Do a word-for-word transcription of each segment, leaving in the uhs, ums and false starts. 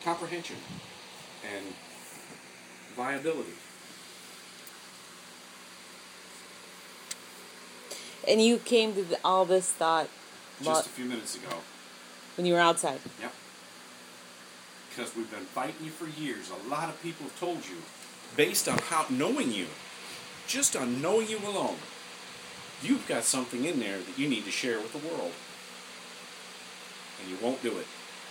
comprehension and viability. And you came to the, all this thought just a few minutes ago. When you were outside. Yep. Because we've been fighting you for years. A lot of people have told you, based on how knowing you, just on knowing you alone, you've got something in there that you need to share with the world. And you won't do it.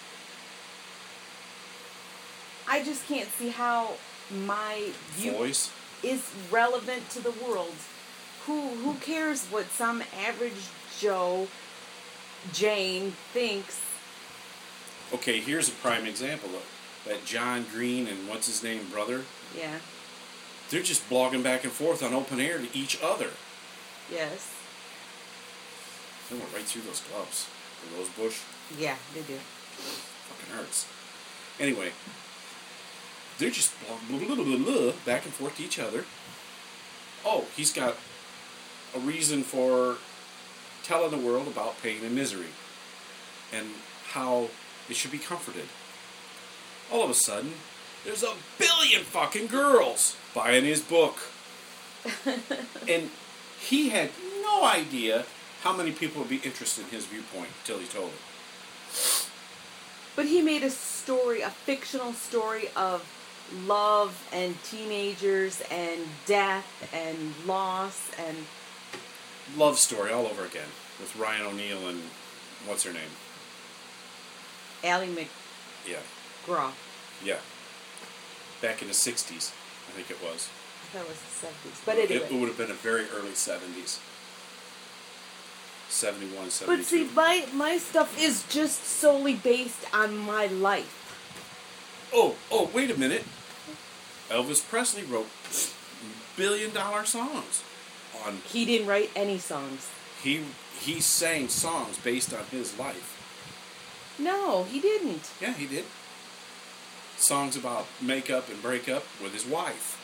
I just can't see how my view voice is relevant to the world. Who who cares what some average Joe, Jane, thinks? Okay, here's a prime example of that John Green and what's his name, brother? Yeah. They're just blogging back and forth on open air to each other. Yes. They went right through those gloves. The rose bush. Yeah, they do. Fucking hurts. Anyway, they're just blah, blah, blah, blah, blah, back and forth to each other. Oh, he's got a reason for telling the world about pain and misery and how it should be comforted. All of a sudden, there's a billion fucking girls buying his book. And he had no idea how many people would be interested in his viewpoint until he told it. But he made a story, a fictional story of love and teenagers and death and loss and... Love story all over again with Ryan O'Neal and what's her name? Ally Mc... Yeah. Graw. Yeah. Back in the sixties, I think it was. I thought it was the seventies. But anyway. It, it would have been a very early seventies. seventy-one, seventy-two. But see, my, my stuff is just solely based on my life. Oh, oh, wait a minute. Elvis Presley wrote billion dollar songs. On He didn't write any songs. He he sang songs based on his life. No, he didn't. Yeah, he did. Songs about makeup and breakup with his wife.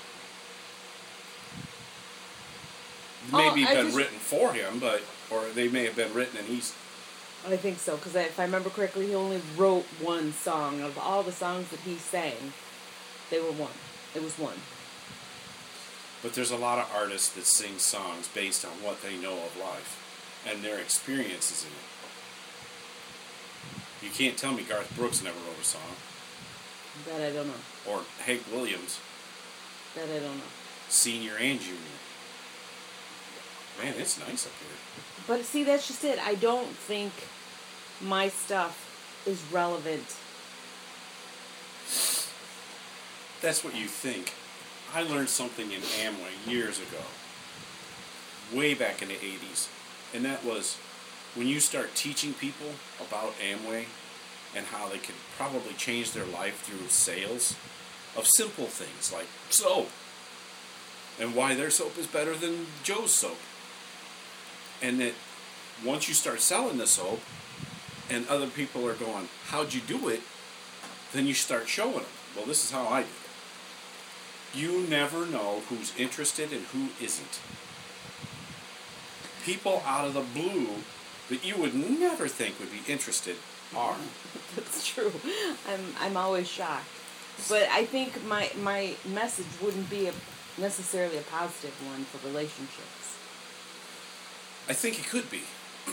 Maybe oh, been just, written for him, but or they may have been written and he's... I think so, because if I remember correctly, he only wrote one song. Of all the songs that he sang, they were one. It was one. But there's a lot of artists that sing songs based on what they know of life and their experiences in it. You can't tell me Garth Brooks never wrote a song. That I don't know. Or Hank Williams. That I don't know. Senior and junior. Man, it's nice up here. But see, that's just it. I don't think my stuff is relevant. That's what you think. I learned something in Amway years ago. Way back in the eighties. And that was when you start teaching people about Amway and how they could probably change their life through sales of simple things like soap. And why their soap is better than Joe's soap. And that once you start selling the soap and other people are going, how'd you do it? Then you start showing them. Well, this is how I did it. You never know who's interested and who isn't. People out of the blue that you would never think would be interested are. That's true. I'm I'm always shocked. But I think my, my message wouldn't be a, necessarily a positive one for relationships. I think it could be.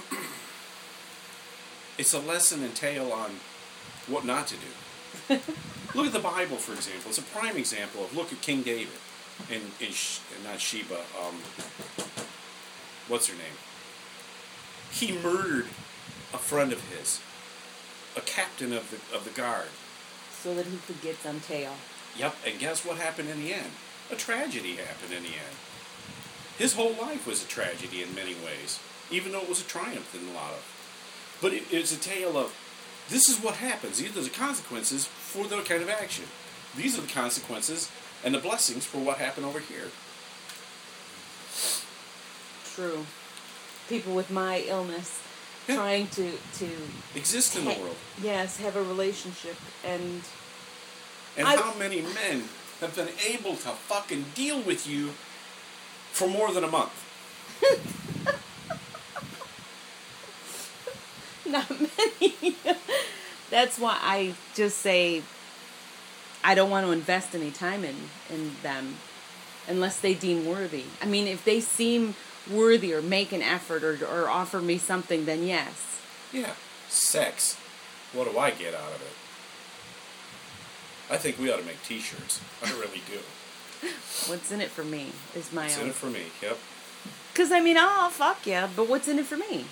It's a lesson and tale on what not to do. Look at the Bible, for example. It's a prime example of, look at King David. And, and, and not Sheba. Um, what's her name? He murdered a friend of his. A captain of the of the guard. So that he could get some tail. Yep, and guess what happened in the end? A tragedy happened in the end. His whole life was a tragedy in many ways, even though it was a triumph in a lot of. But it, it's a tale of, this is what happens. These are the consequences for that kind of action. These are the consequences and the blessings for what happened over here. True. People with my illness yeah. trying to, to exist in ha- the world. Yes, have a relationship. And and I, how many men have been able to fucking deal with you for more than a month? Not many. That's why I just say I don't want to invest any time in, in them unless they deem worthy. I mean, if they seem worthy or make an effort or, or offer me something, then yes. Yeah. Sex. What do I get out of it? I think we ought to make t-shirts. I really do. What's in it for me is my What's own. in it for me? Yep. Because, I mean, oh, fuck yeah, but what's in it for me?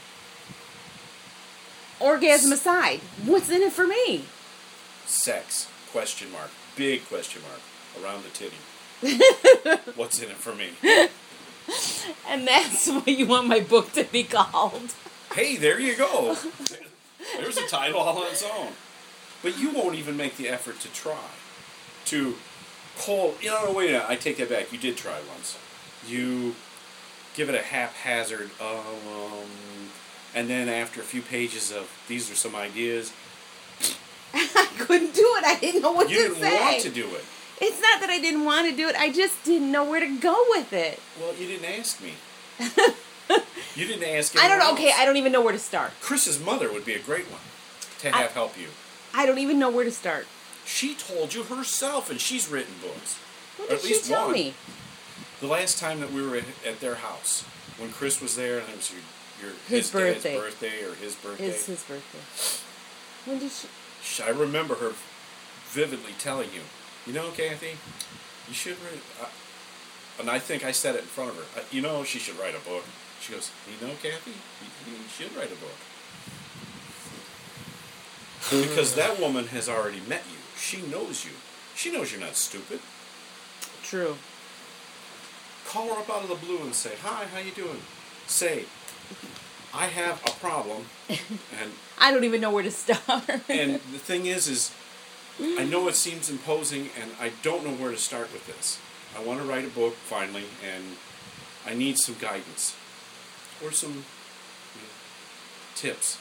Orgasm aside, what's in it for me? Sex. Question mark. Big question mark. Around the titty. What's in it for me? And that's what you want my book to be called. Hey, there you go. There's a title all on its own. But you won't even make the effort to try. To call, you know, wait a minute, I take that back. You did try once. You give it a haphazard, um, and then after a few pages of, these are some ideas. I couldn't do it. I didn't know what you to didn't say. want to do it. It's not that I didn't want to do it. I just didn't know where to go with it. Well, you didn't ask me. You didn't ask I don't know. else. Okay, I don't even know where to start. Chris's mother would be a great one to have I, help you. I don't even know where to start. She told you herself, and she's written books. What or did at least she tell one. me? The last time that we were at, at their house, when Chris was there, and it was your, your His his birthday. dad's birthday or his birthday. It's his birthday. When did she? I remember her vividly telling you, you know, Kathy, you should write. Uh, and I think I said it in front of her. Uh, you know, she should write a book. She goes, you know, Kathy, you, you should write a book. Because that woman has already met you. She knows you. She knows you're not stupid. True. Call her up out of the blue and say, hi, how you doing? Say, I have a problem, and I don't even know where to start. and the thing is, is I know it seems imposing, and I don't know where to start with this. I want to write a book, finally, and I need some guidance. Or some you know, tips.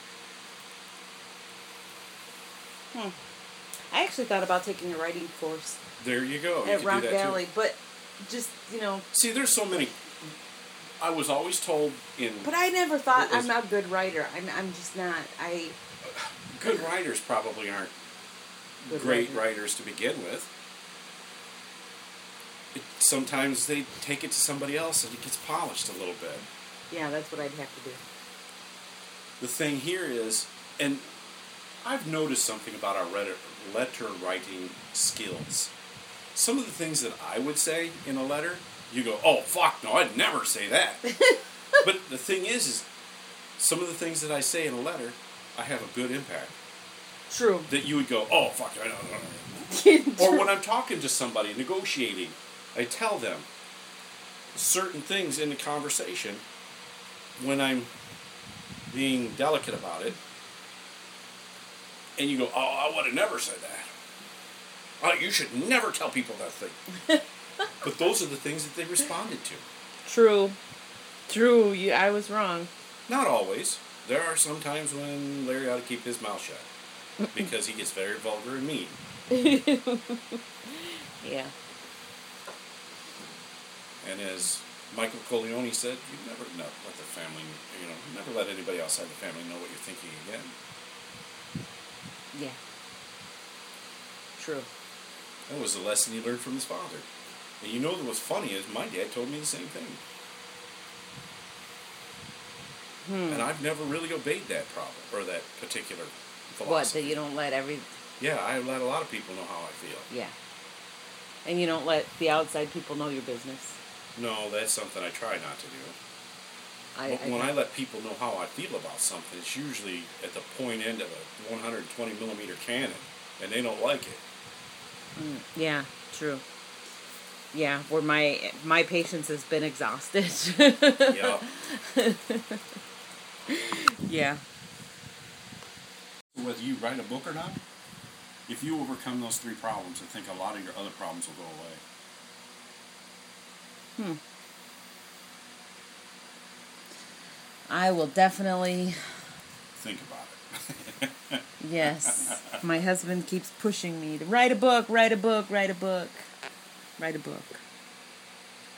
Hmm. I actually thought about taking a writing course There you go. You at could Rock do that Valley, too. but just, you know... See, there's so many... I was always told in... But I never thought was, I'm not a good writer. I'm, I'm just not. I... Good writers probably aren't Good great writer. writers to begin with. It, sometimes they take it to somebody else and it gets polished a little bit. Yeah, that's what I'd have to do. The thing here is, and I've noticed something about our letter, letter writing skills. Some of the things that I would say in a letter, you go, oh, fuck, no, I'd never say that. But the thing is, is some of the things that I say in a letter, I have a good impact. True. That you would go, oh, fuck, I don't know. Or when I'm talking to somebody, negotiating, I tell them certain things in the conversation when I'm being delicate about it, and you go, oh, I would have never said that. Oh, you should never tell people that thing. But those are the things that they responded to. True. True. You, I was wrong. Not always. There are some times when Larry ought to keep his mouth shut. Because he gets very vulgar and mean. Yeah. And as Michael Corleone said, you never know, let the family, you know, never let anybody outside the family know what you're thinking again. Yeah. True. That was a lesson he learned from his father. And you know what was funny is my dad told me the same thing. Hmm. And I've never really obeyed that problem, or that particular philosophy. What, that you don't let every... Yeah, I let a lot of people know how I feel. Yeah. And you don't let the outside people know your business. No, that's something I try not to do. I, But I when I let people know how I feel about something, it's usually at the point end of a one hundred twenty millimeter cannon, and they don't like it. Mm, yeah, true. Yeah, where my my patience has been exhausted. Yeah. Yeah. Whether you write a book or not, if you overcome those three problems, I think a lot of your other problems will go away. Hmm. I will definitely... Think about it. Yes. My husband keeps pushing me to write a book, write a book, write a book, write a book.